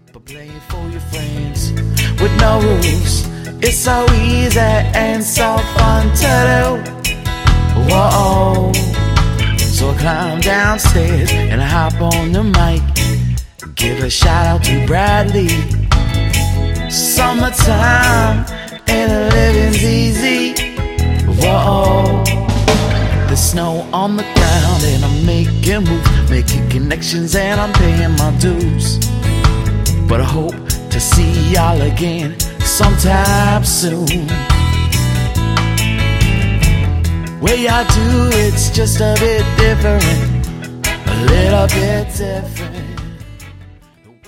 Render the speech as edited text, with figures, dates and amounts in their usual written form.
But playing for your friends with no rules, it's so easy and so fun to do. Whoa. So I climb downstairs and I hop on the mic, give a shout out to Bradley. Summertime and the living's easy. Whoa. There's snow on the ground and I'm making moves, making connections and I'm paying my dues. But I hope to see y'all again sometime soon. Way I do it's just a bit different, a little bit different.